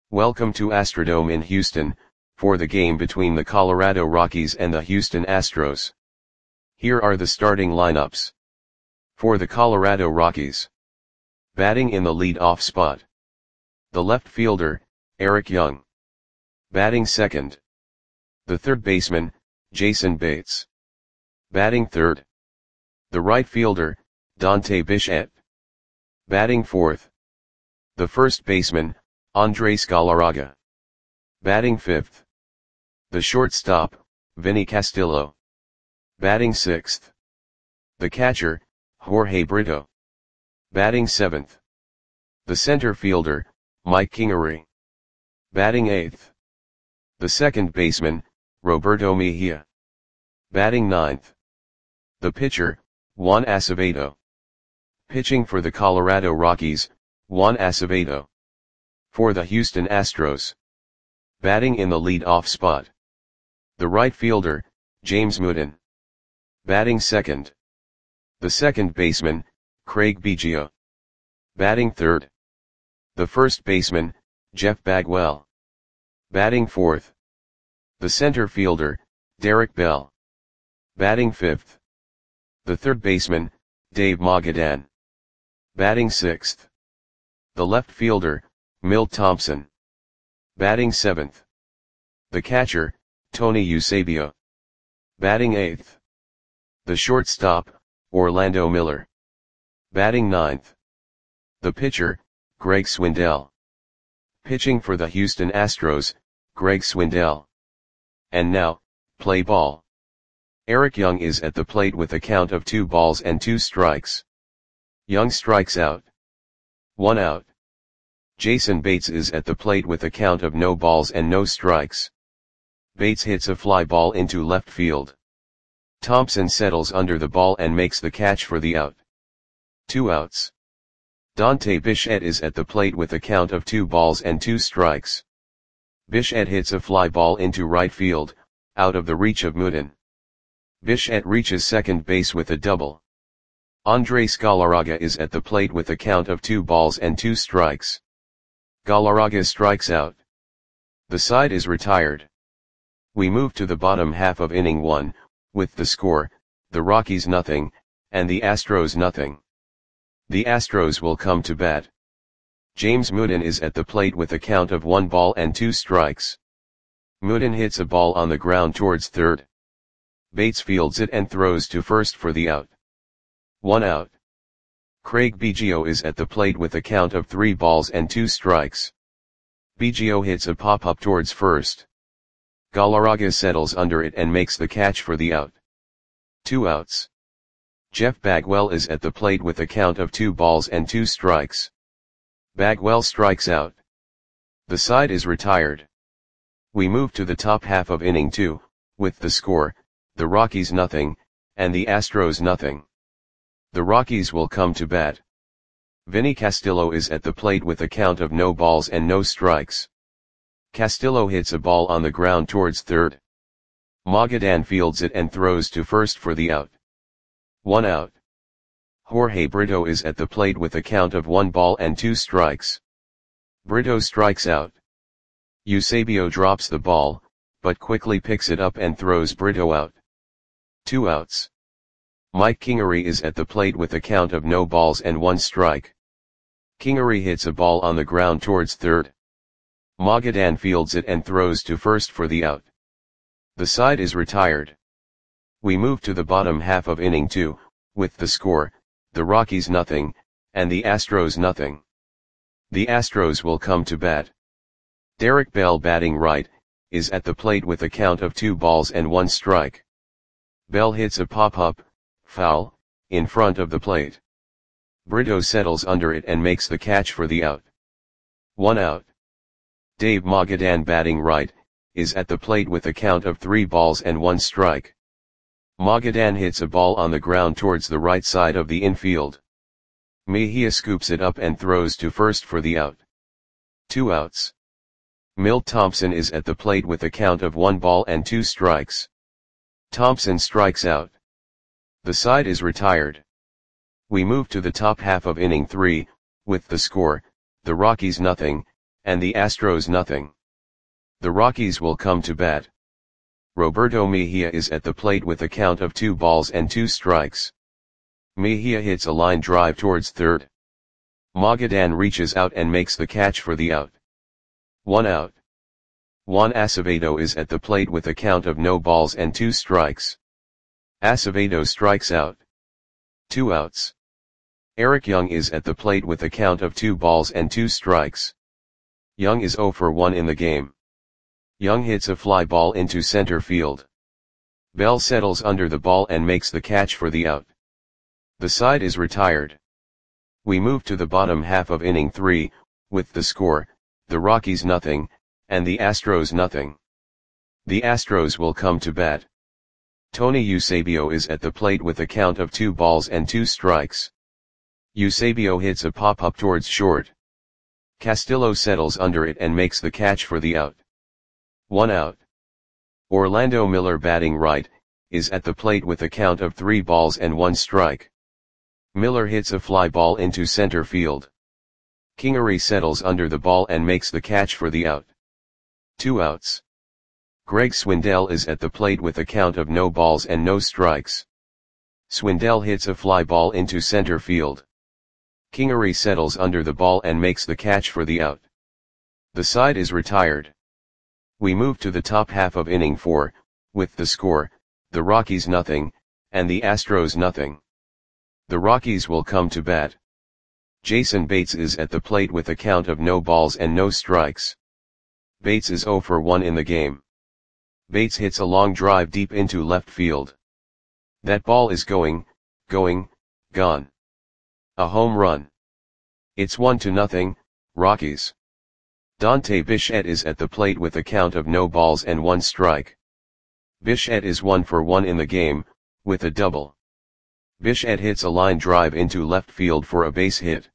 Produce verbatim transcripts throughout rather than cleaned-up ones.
Welcome to Astrodome in Houston, for the game between the Colorado Rockies and the Houston Astros. Here are the starting lineups. For the Colorado Rockies. Batting in the lead-off spot. The left fielder, Eric Young. Batting second. The third baseman, Jason Bates. Batting third. The right fielder, Dante Bichette. Batting fourth. The first baseman, Andres Galarraga. Batting fifth. The shortstop, Vinny Castillo. Batting sixth. The catcher, Jorge Brito. Batting seventh. The center fielder, Mike Kingery. Batting eighth. The second baseman, Roberto Mejia. Batting ninth. The pitcher, Juan Acevedo. Pitching for the Colorado Rockies, Juan Acevedo. For the Houston Astros. Batting in the lead-off spot. The right fielder, James Mooden. Batting second. The second baseman, Craig Biggio. Batting third. The first baseman, Jeff Bagwell. Batting fourth. The center fielder, Derek Bell. Batting fifth. The third baseman, Dave Magadan. Batting sixth. The left fielder, Milt Thompson. Batting seventh. The catcher, Tony Eusebio. Batting eighth. The shortstop, Orlando Miller. Batting ninth. The pitcher, Greg Swindell. Pitching for the Houston Astros, Greg Swindell. And now, play ball. Eric Young is at the plate with a count of two balls and two strikes. Young strikes out. One out. Jason Bates is at the plate with a count of no balls and no strikes. Bates hits a fly ball into left field. Thompson settles under the ball and makes the catch for the out. Two outs. Dante Bichette is at the plate with a count of two balls and two strikes. Bichette hits a fly ball into right field, out of the reach of Mooden. Bichette reaches second base with a double. Andres Galarraga is at the plate with a count of two balls and two strikes. Galarraga strikes out. The side is retired. We move to the bottom half of inning one, with the score, the Rockies nothing, and the Astros nothing. The Astros will come to bat. James Mooden is at the plate with a count of one ball and two strikes. Mooden hits a ball on the ground towards third. Bates fields it and throws to first for the out. One out. Craig Biggio is at the plate with a count of three balls and two strikes. Biggio hits a pop-up towards first. Galarraga settles under it and makes the catch for the out. Two outs. Jeff Bagwell is at the plate with a count of two balls and two strikes. Bagwell strikes out. The side is retired. We move to the top half of inning two, with the score, the Rockies nothing, and the Astros nothing. The Rockies will come to bat. Vinny Castillo is at the plate with a count of no balls and no strikes. Castillo hits a ball on the ground towards third. Magadan fields it and throws to first for the out. One out. Jorge Brito is at the plate with a count of one ball and two strikes. Brito strikes out. Eusebio drops the ball, but quickly picks it up and throws Brito out. Two outs. Mike Kingery is at the plate with a count of no balls and one strike. Kingery hits a ball on the ground towards third. Magadan fields it and throws to first for the out. The side is retired. We move to the bottom half of inning two, with the score, the Rockies nothing, and the Astros nothing. The Astros will come to bat. Derek Bell batting right, is at the plate with a count of two balls and one strike. Bell hits a pop-up, foul, in front of the plate. Brito settles under it and makes the catch for the out. One out. Dave Magadan batting right, is at the plate with a count of three balls and one strike. Magadan hits a ball on the ground towards the right side of the infield. Mejia scoops it up and throws to first for the out. Two outs. Milt Thompson is at the plate with a count of one ball and two strikes. Thompson strikes out. The side is retired. We move to the top half of inning three, with the score, the Rockies nothing, and the Astros nothing. The Rockies will come to bat. Roberto Mejia is at the plate with a count of two balls and two strikes. Mejia hits a line drive towards third. Magadan reaches out and makes the catch for the out. One out. Juan Acevedo is at the plate with a count of no balls and two strikes. Acevedo strikes out. Two outs. Eric Young is at the plate with a count of two balls and two strikes. Young is zero for one in the game. Young hits a fly ball into center field. Bell settles under the ball and makes the catch for the out. The side is retired. We move to the bottom half of inning three, with the score, the Rockies nothing, and the Astros nothing. The Astros will come to bat. Tony Eusebio is at the plate with a count of two balls and two strikes. Eusebio hits a pop-up towards short. Castillo settles under it and makes the catch for the out. One out. Orlando Miller, batting right, is at the plate with a count of three balls and one strike. Miller hits a fly ball into center field. Kingery settles under the ball and makes the catch for the out. Two outs. Greg Swindell is at the plate with a count of no balls and no strikes. Swindell hits a fly ball into center field. Kingery settles under the ball and makes the catch for the out. The side is retired. We move to the top half of inning four, with the score, the Rockies nothing, and the Astros nothing. The Rockies will come to bat. Jason Bates is at the plate with a count of no balls and no strikes. Bates is zero for one in the game. Bates hits a long drive deep into left field. That ball is going, going, gone. A home run. It's one to nothing, Rockies. Dante Bichette is at the plate with a count of no balls and one strike. Bichette is one for one in the game, with a double. Bichette hits a line drive into left field for a base hit.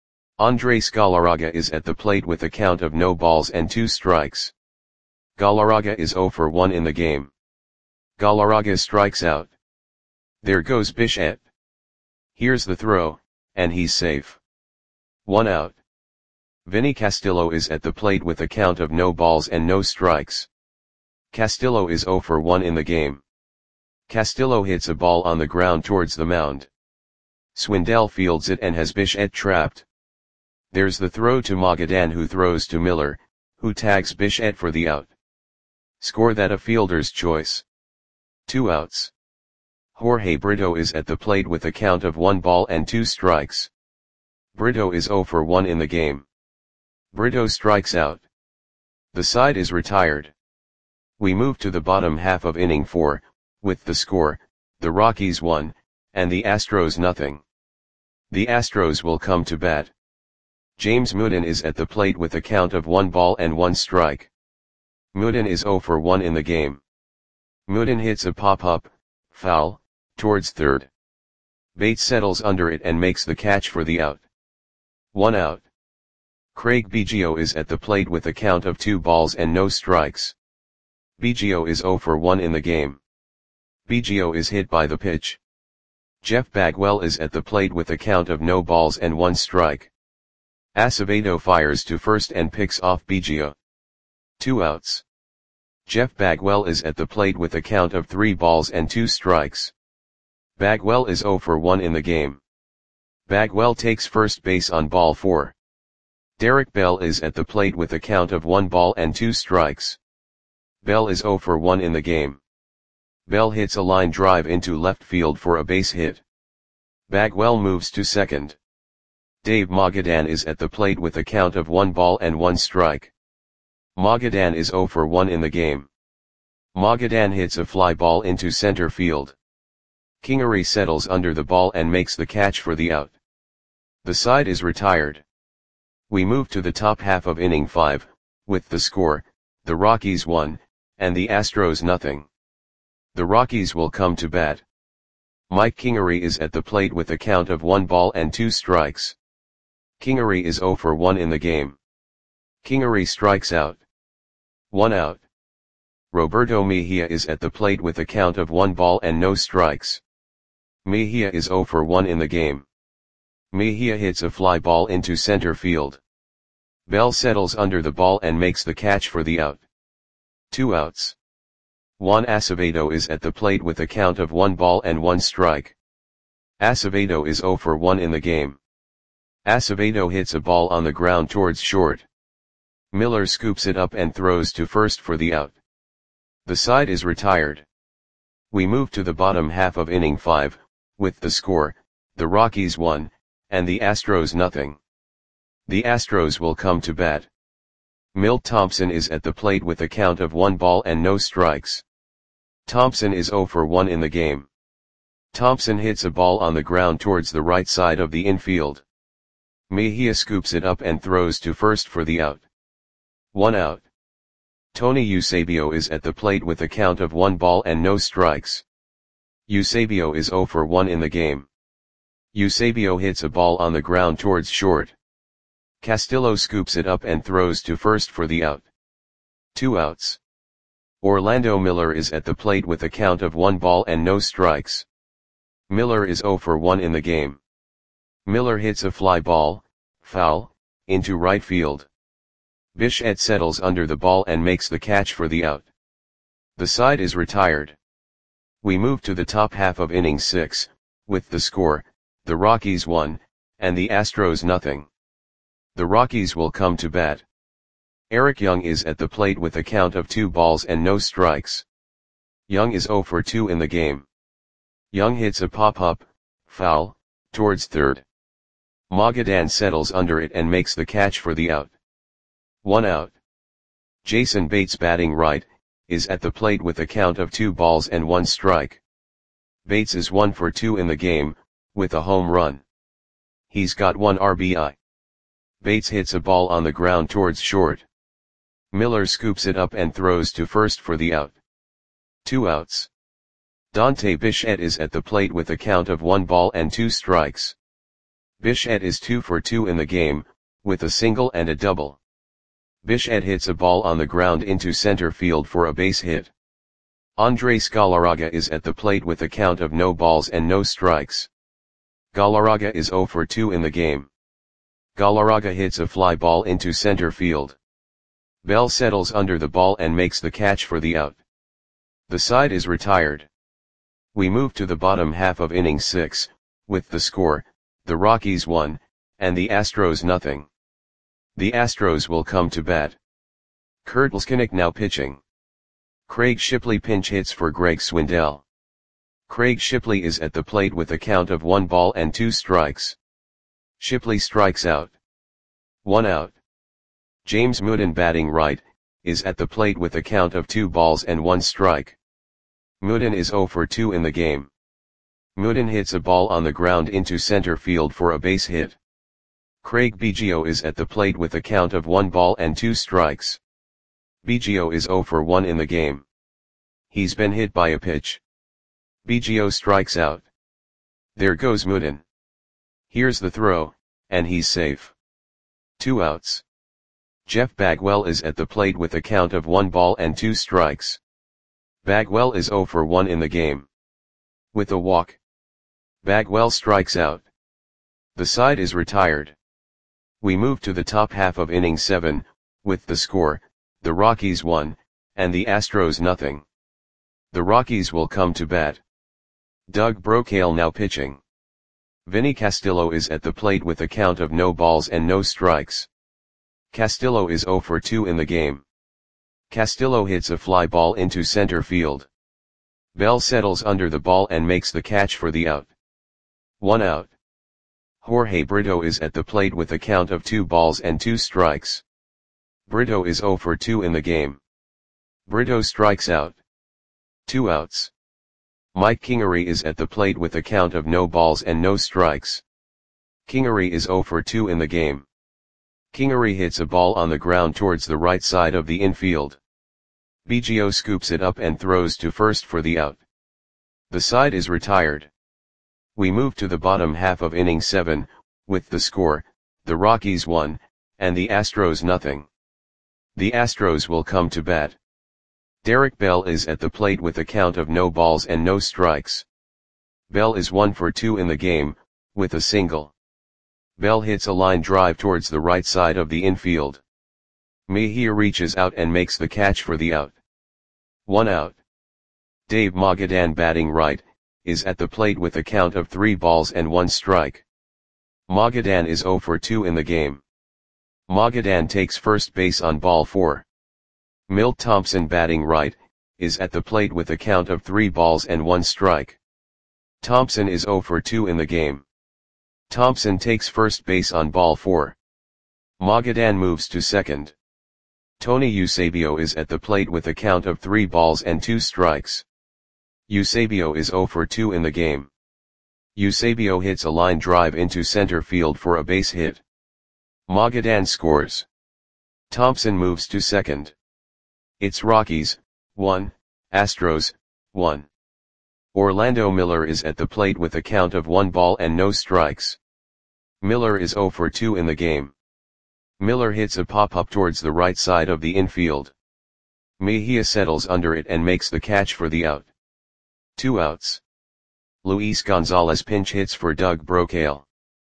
Andres Galarraga is at the plate with a count of no balls and two strikes. Galarraga is zero for one in the game. Galarraga strikes out. There goes Bichette. Here's the throw, and he's safe. One out. Vinny Castillo is at the plate with a count of no balls and no strikes. Castillo is zero for one in the game. Castillo hits a ball on the ground towards the mound. Swindell fields it and has Bichette trapped. There's the throw to Magadan, who throws to Miller, who tags Bichette for the out. Score that a fielder's choice. Two outs. Jorge Brito is at the plate with a count of one ball and two strikes. Brito is zero for one in the game. Brito strikes out. The side is retired. We move to the bottom half of inning four, with the score, the Rockies one, and the Astros nothing. The Astros will come to bat. James Mooden is at the plate with a count of one ball and one strike. Mooden is zero for one in the game. Mooden hits a pop-up, foul, towards third. Bates settles under it and makes the catch for the out. One out. Craig Biggio is at the plate with a count of two balls and no strikes. Biggio is zero for one in the game. Biggio is hit by the pitch. Jeff Bagwell is at the plate with a count of no balls and one strike. Acevedo fires to first and picks off Biggio. Two outs. Jeff Bagwell is at the plate with a count of three balls and two strikes. Bagwell is zero for one in the game. Bagwell takes first base on ball four. Derek Bell is at the plate with a count of one ball and two strikes. Bell is zero for one in the game. Bell hits a line drive into left field for a base hit. Bagwell moves to second. Dave Magadan is at the plate with a count of one ball and one strike. Magadan is zero for one in the game. Magadan hits a fly ball into center field. Kingery settles under the ball and makes the catch for the out. The side is retired. We move to the top half of inning five, with the score, the Rockies one, and the Astros nothing. The Rockies will come to bat. Mike Kingery is at the plate with a count of one ball and two strikes. Kingery is zero for one in the game. Kingery strikes out. One out. Roberto Mejia is at the plate with a count of one ball and no strikes. Mejia is zero for one in the game. Mejia hits a fly ball into center field. Bell settles under the ball and makes the catch for the out. Two outs. Juan Acevedo is at the plate with a count of one ball and one strike. Acevedo is zero for one in the game. Acevedo hits a ball on the ground towards short. Miller scoops it up and throws to first for the out. The side is retired. We move to the bottom half of inning five, with the score, the Rockies one, and the Astros nothing. The Astros will come to bat. Milt Thompson is at the plate with a count of one ball and no strikes. Thompson is zero for one in the game. Thompson hits a ball on the ground towards the right side of the infield. Mejia scoops it up and throws to first for the out. One out. Tony Eusebio is at the plate with a count of one ball and no strikes. Eusebio is zero for one in the game. Eusebio hits a ball on the ground towards short. Castillo scoops it up and throws to first for the out. Two outs. Orlando Miller is at the plate with a count of one ball and no strikes. Miller is zero for one in the game. Miller hits a fly ball, foul, into right field. Bichette settles under the ball and makes the catch for the out. The side is retired. We move to the top half of inning six, with the score, the Rockies one, and the Astros nothing. The Rockies will come to bat. Eric Young is at the plate with a count of two balls and no strikes. Young is zero for two in the game. Young hits a pop-up, foul, towards third. Magadan settles under it and makes the catch for the out. One out. Jason Bates, batting right, is at the plate with a count of two balls and one strike. Bates is one for two in the game, with a home run. He's got one R B I. Bates hits a ball on the ground towards short. Miller scoops it up and throws to first for the out. Two outs. Dante Bichette is at the plate with a count of one ball and two strikes. Bichette is two for two in the game, with a single and a double. Bichette hits a ball on the ground into center field for a base hit. Andres Galarraga is at the plate with a count of no balls and no strikes. Galarraga is zero for two in the game. Galarraga hits a fly ball into center field. Bell settles under the ball and makes the catch for the out. The side is retired. We move to the bottom half of inning six, with the score, the Rockies one, and the Astros nothing. The Astros will come to bat. Kurt Leskinick now pitching. Craig Shipley pinch hits for Greg Swindell. Craig Shipley is at the plate with a count of one ball and two strikes. Shipley strikes out. One out. James Mooden, batting right, is at the plate with a count of two balls and one strike. Mooden is zero for two in the game. Mooden hits a ball on the ground into center field for a base hit. Craig Biggio is at the plate with a count of one ball and two strikes. Biggio is zero for one in the game. He's been hit by a pitch. Biggio strikes out. There goes Mooden. Here's the throw, and he's safe. Two outs. Jeff Bagwell is at the plate with a count of one ball and two strikes. Bagwell is zero for one in the game. With a walk. Bagwell strikes out. The side is retired. We move to the top half of inning seven, with the score, the Rockies one, and the Astros nothing. The Rockies will come to bat. Doug Brocail now pitching. Vinny Castillo is at the plate with a count of no balls and no strikes. Castillo is zero for two in the game. Castillo hits a fly ball into center field. Bell settles under the ball and makes the catch for the out. One out. Jorge Brito is at the plate with a count of two balls and two strikes. Brito is zero for two in the game. Brito strikes out. Two outs. Mike Kingery is at the plate with a count of no balls and no strikes. Kingery is zero for two in the game. Kingery hits a ball on the ground towards the right side of the infield. Biggio scoops it up and throws to first for the out. The side is retired. We move to the bottom half of inning seven, with the score, the Rockies one, and the Astros nothing. The Astros will come to bat. Derek Bell is at the plate with a count of no balls and no strikes. Bell is one for two in the game, with a single. Bell hits a line drive towards the right side of the infield. Mejia reaches out and makes the catch for the out. One out. Dave Magadan, batting right, is at the plate with a count of three balls and one strike. Magadan is oh for two in the game. Magadan takes first base on ball four. Milt Thompson, batting right, is at the plate with a count of three balls and one strike. Thompson is oh for two in the game. Thompson takes first base on ball four. Magadan moves to second. Tony Eusebio is at the plate with a count of three balls and two strikes. Eusebio is oh for two in the game. Eusebio hits a line drive into center field for a base hit. Magadan scores. Thompson moves to second. It's Rockies, one, Astros, one. Orlando Miller is at the plate with a count of one ball and no strikes. Miller is oh for two in the game. Miller hits a pop-up towards the right side of the infield. Mejia settles under it and makes the catch for the out. Two outs. Luis Gonzalez pinch hits for Doug Brocail.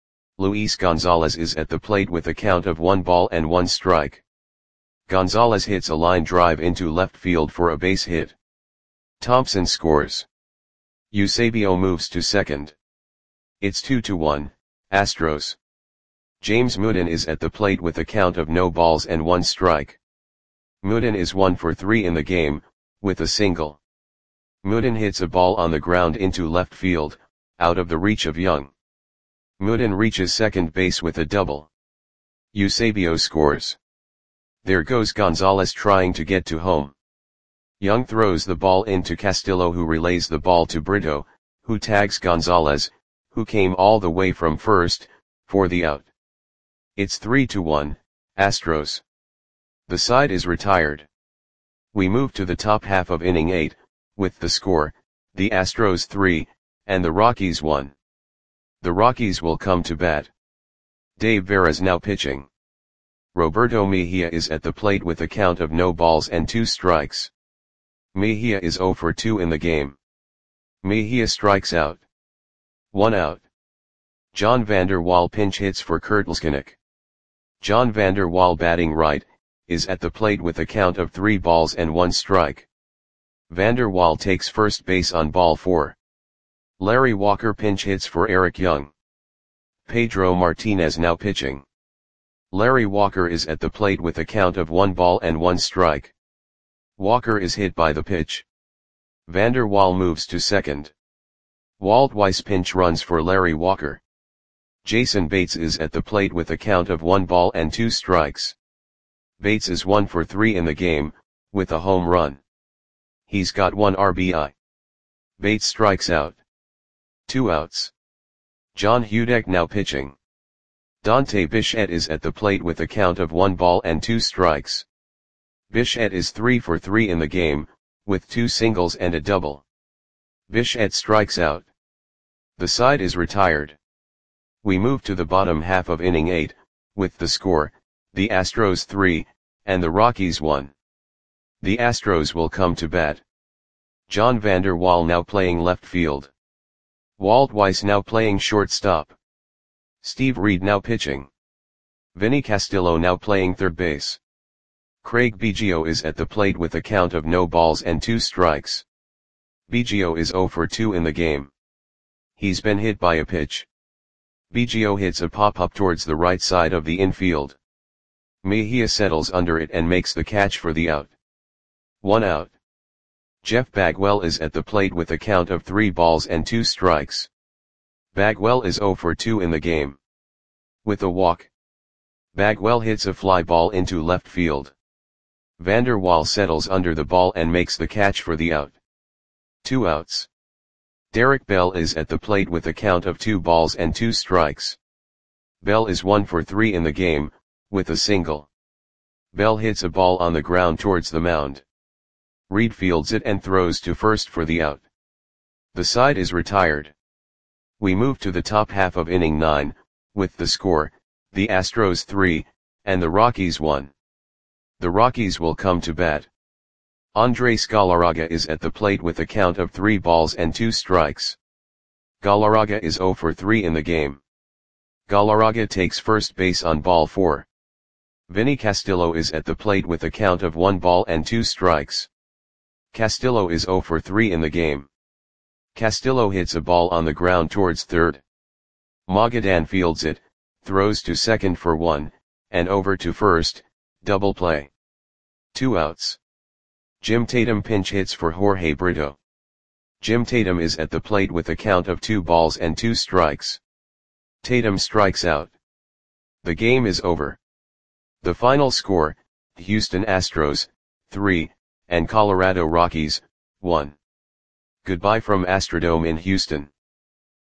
Luis Gonzalez is at the plate with a count of one ball and one strike. Gonzalez hits a line drive into left field for a base hit. Thompson scores. Eusebio moves to second. It's two to one, Astros. James Mooden is at the plate with a count of no balls and one strike. Mooden is one for three in the game, with a single. Mooden hits a ball on the ground into left field, out of the reach of Young. Mooden reaches second base with a double. Eusebio scores. There goes Gonzalez trying to get to home. Young throws the ball into Castillo, who relays the ball to Brito, who tags Gonzalez, who came all the way from first, for the out. It's three to one, Astros. The side is retired. We move to the top half of inning eight, with the score, the Astros three, and the Rockies one. The Rockies will come to bat. Dave Veras now pitching. Roberto Mejia is at the plate with a count of no balls and two strikes. Mejia is oh for two in the game. Mejia strikes out. One out. John Vander Wal pinch hits for Kurt Leskinick. John Vander Wal, batting right, is at the plate with a count of three balls and one strike. Vander Wal takes first base on ball four. Larry Walker pinch hits for Eric Young. Pedro Martinez now pitching. Larry Walker is at the plate with a count of one ball and one strike. Walker is hit by the pitch. Vander Wal moves to second. Walt Weiss pinch runs for Larry Walker. Jason Bates is at the plate with a count of one ball and two strikes. Bates is one for three in the game, with a home run. He's got one R B I. Bates strikes out. Two outs. John Hudek now pitching. Dante Bichette is at the plate with a count of one ball and two strikes. Bichette is three for three in the game, with two singles and a double. Bichette strikes out. The side is retired. We move to the bottom half of inning eight, with the score, the Astros three, and the Rockies one. The Astros will come to bat. John Vander Wal now playing left field. Walt Weiss now playing shortstop. Steve Reed now pitching. Vinny Castillo now playing third base. Craig Biggio is at the plate with a count of no balls and two strikes. Biggio is oh for two in the game. He's been hit by a pitch. Biggio hits a pop-up towards the right side of the infield. Mejia settles under it and makes the catch for the out. One out. Jeff Bagwell is at the plate with a count of three balls and two strikes. Bagwell is oh for two in the game. With a walk. Bagwell hits a fly ball into left field. Vander Wal settles under the ball and makes the catch for the out. Two outs. Derek Bell is at the plate with a count of two balls and two strikes. Bell is one for three in the game, with a single. Bell hits a ball on the ground towards the mound. Reed fields it and throws to first for the out. The side is retired. We move to the top half of inning nine, with the score, the Astros three, and the Rockies one. The Rockies will come to bat. Andres Galarraga is at the plate with a count of three balls and two strikes. Galarraga is oh for three in the game. Galarraga takes first base on ball four. Vinny Castillo is at the plate with a count of one ball and two strikes. Castillo is zero for three in the game. Castillo hits a ball on the ground towards third. Magadan fields it, throws to second for one, and over to first, double play. Two outs. Jim Tatum pinch hits for Jorge Brito. Jim Tatum is at the plate with a count of two balls and two strikes. Tatum strikes out. The game is over. The final score, Houston Astros, three, and Colorado Rockies, one. Goodbye from Astrodome in Houston.